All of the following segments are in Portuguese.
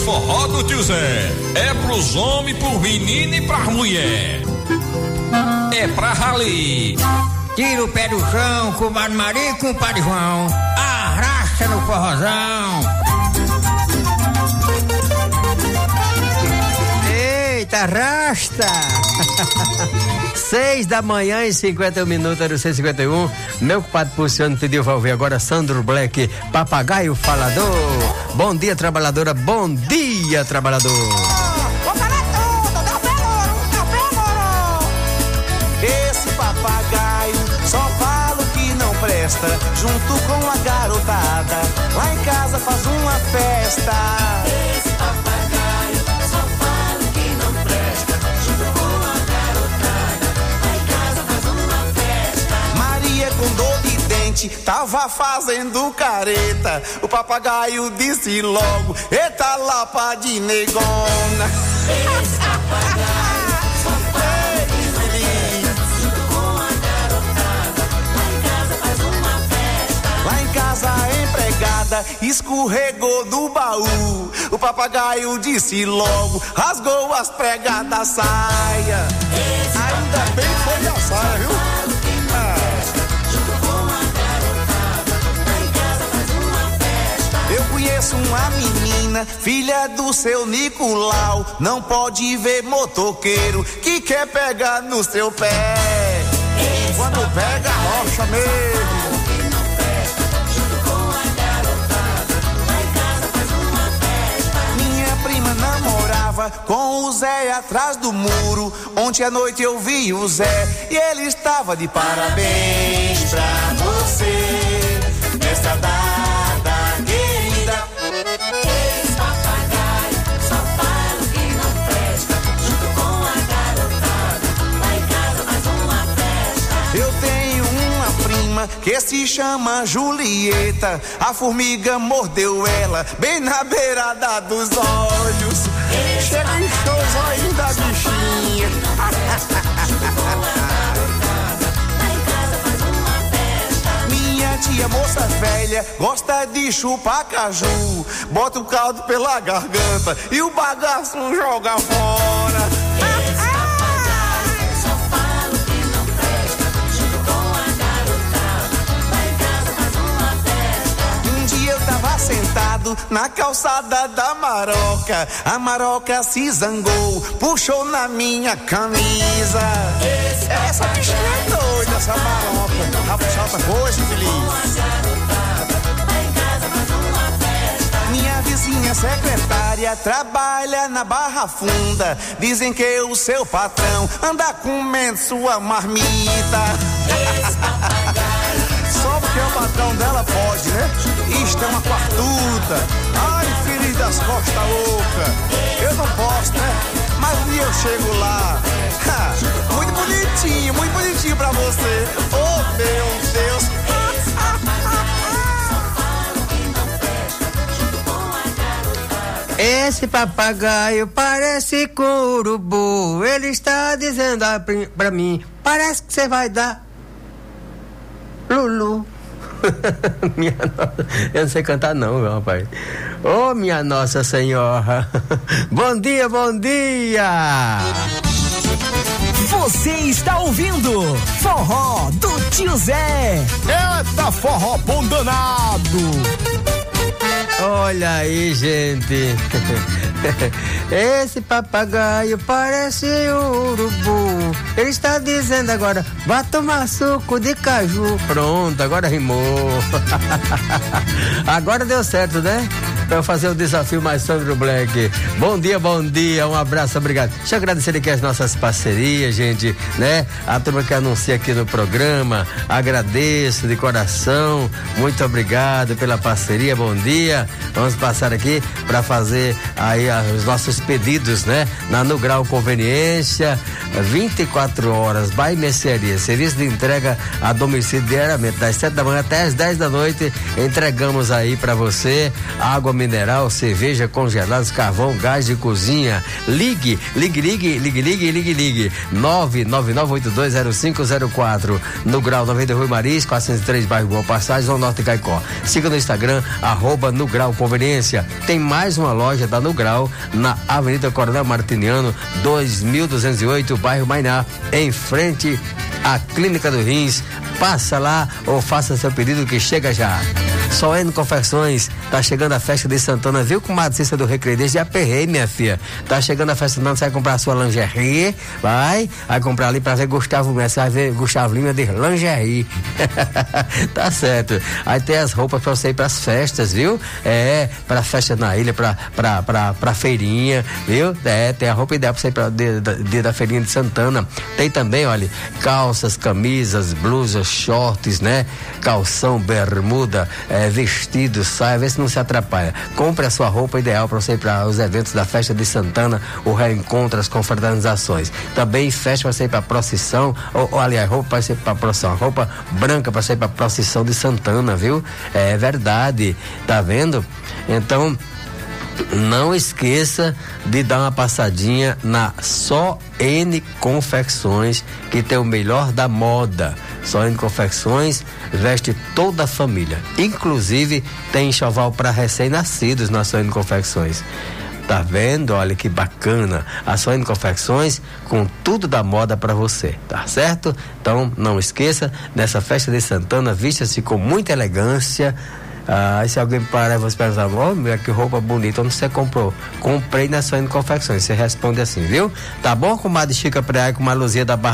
forró do tio Zé é pros homens, pro menino e pras mulher. É pra rali. Tira o pé do chão, comadre Maria e compadre João. Arrasta no forrozão. Eita, arrasta. 6h51, era o 6h51. Meu compadre Puciano pediu pra ouvir agora Sandro Black, Papagaio Falador. Bom dia, trabalhadora. Bom dia, trabalhador. Vou falar tudo, dá o pé, esse papagaio só fala o que não presta. Junto com a garotada, lá em casa faz uma festa. Esse papagaio só fala o que não presta. Junto com a garotada, lá em casa faz uma festa. Maria com dor de dente tava fazendo careta. O papagaio disse logo: eita lapa de negona. Esse papagaio só fala o que não presta. Junto com a garotada, lá em casa faz uma festa. Lá em casa a empregada escorregou do baú. O papagaio disse logo: rasgou as pregas da saia. Ainda bem que foi a saia, viu? Eu conheço uma menina, filha do seu Nicolau. Não pode ver motoqueiro que quer pegar no seu pé. Quando pega, rocha mesmo. Minha prima namorava com o Zé atrás do muro. Ontem à noite eu vi o Zé e ele estava de parabéns pra você nesta data querida. Esse papagaio só fala o que não presta. Junto com a garotada, lá em casa faz uma festa. Eu tenho uma prima que se chama Julieta. A formiga mordeu ela bem na beirada dos olhos. Chega em shows ainda, bichinha. Minha tia moça velha gosta de chupar caju. Bota o caldo pela garganta e o bagaço joga fora. Só fala o que não presta. Junto com a garotada, lá em casa faz uma festa. Um dia eu tava sentado na calçada da Maroca. A Maroca se zangou, puxou na minha camisa. Essa bichinha é doida, essa Maroca. Vai puxar outra coisa, infeliz. Minha vizinha secretária trabalha na Barra Funda. Dizem que o seu patrão anda comendo sua marmita. Só porque o patrão dela pode, né? Isto é uma quartuta. Ai, filho das costas louca. Eu não posso, né? Mas um dia eu chego lá. Muito bonitinho pra você. Oh, meu Deus. Esse papagaio parece com urubu. Ele está dizendo pra mim: parece que você vai dar Lulu. Minha nossa, eu não sei cantar não, meu rapaz. Oh, minha Nossa Senhora. Bom dia, bom dia. Você está ouvindo Forró do Tio Zé. Eita, forró bom danado. Olha aí, gente. Esse papagaio parece urubu. Ele está dizendo agora: vá tomar suco de caju. Pronto, agora rimou. Agora deu certo, né? Pra eu fazer o desafio mais Sandro Black. Bom dia, um abraço, obrigado. Deixa eu agradecer aqui as nossas parcerias, gente, né? A turma que anuncia aqui no programa, agradeço de coração, muito obrigado pela parceria, bom dia. Vamos passar aqui para fazer aí os nossos pedidos, né? Na No Grau Conveniência, 24 horas, by mercearia, serviço de entrega a domicílio diariamente, das 7 da manhã até as 10 da noite, entregamos aí para você água mineral, cerveja, congelados, carvão, gás de cozinha. Ligue 999820504 no Grau 90 Rui Maris, 403 bairro Boa Passagem, Zona Norte de Caicó. Siga no Instagram, @No Grau Conveniência. Tem mais uma loja da No Grau na Avenida Coronel Martiniano, 2208, bairro Mainá, em frente à Clínica do Rins. Passa lá ou faça seu pedido que chega já. Soene Confecções, tá chegando a festa de Santana, viu, comadre Cícera do Recreio? Desde aperrei, minha filha. Tá chegando a festa de Santana, você vai comprar a sua lingerie, vai comprar ali pra ver Gustavo Lima, você vai ver Gustavo Lima de lingerie. Tá certo. Aí tem as roupas pra você ir pras festas, viu? Pra festa na ilha, pra feirinha, viu? Tem a roupa ideal pra você ir pra dia da feirinha de Santana. Tem também, olha, calças, camisas, blusas, shorts, né? Calção, bermuda, vestido, saia, vê se não se atrapalha. Compre a sua roupa ideal para você ir para os eventos da festa de Santana, o reencontro, as confraternizações. Também festa para você ir para procissão, ou aliás, roupa para você ir para procissão, roupa branca para você ir para procissão de Santana, viu? É verdade, tá vendo? Então, não esqueça de dar uma passadinha na Soene Confecções, que tem o melhor da moda. Soene Confecções veste toda a família, inclusive tem enxoval para recém-nascidos na Soene Confecções. Tá vendo? Olha que bacana. A Soene Confecções com tudo da moda para você, tá certo? Então não esqueça, nessa festa de Santana, vista-se com muita elegância. Aí se alguém parar e você perguntar, mulher, que roupa bonita, onde você comprou? Comprei na Soene Confecções. Você responde assim, viu? Tá bom, comadre Chica Preá, com uma Luzia da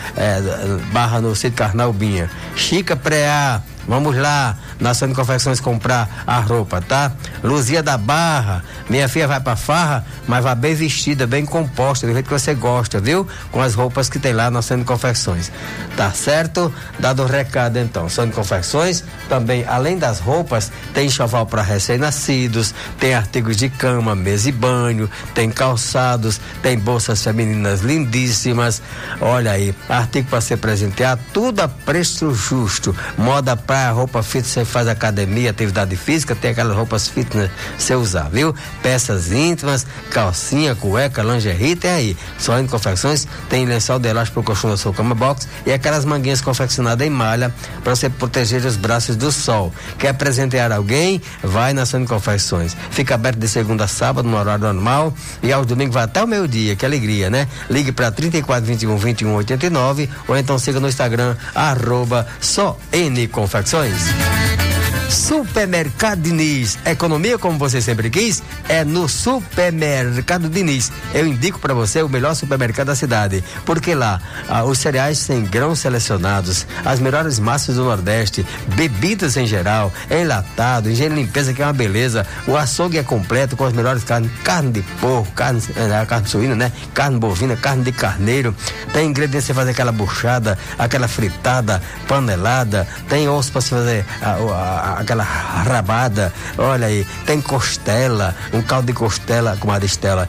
Barra no Cid Carnalbinha. Chica Preá, vamos lá na Soene Confecções comprar a roupa, tá? Luzia da Barra, minha filha vai pra farra, mas vai bem vestida, bem composta, do jeito que você gosta, viu? Com as roupas que tem lá na Soene Confecções. Tá certo? Dado o recado então. Soene Confecções também, além das roupas, tem enxoval para recém-nascidos, tem artigos de cama, mesa e banho, tem calçados, tem bolsas femininas lindíssimas. Olha aí, artigo para se presentear, tudo a preço justo. Moda praia, roupa fitness, você faz academia, atividade física, tem aquelas roupas fitness você usar, viu? Peças íntimas, calcinha, cueca, lingerie, tem aí. Soene Confecções tem lençol de elástico pro colchão da sua cama box e aquelas manguinhas confeccionadas em malha para você proteger os braços do sol. Quer presentear alguém? Vai na Soene Confecções. Fica aberto de segunda a sábado no horário normal e aos domingos vai até o meio-dia, que alegria, né? Ligue para 3421-2189 ou então siga no Instagram @Soene Confecções. Supermercado Diniz, economia como você sempre quis, é no Supermercado Diniz. Eu indico para você o melhor supermercado da cidade, porque lá os cereais sem grãos selecionados, as melhores massas do Nordeste, bebidas em geral, enlatado, higiene e limpeza, que é uma beleza. O açougue é completo com as melhores carnes, carne de porco, carne suína, né? Carne bovina, carne de carneiro. Tem ingredientes para você fazer aquela buchada, aquela fritada, panelada. Tem osso para você fazer aquela rabada. Olha aí, tem costela, um caldo de costela com a Estela,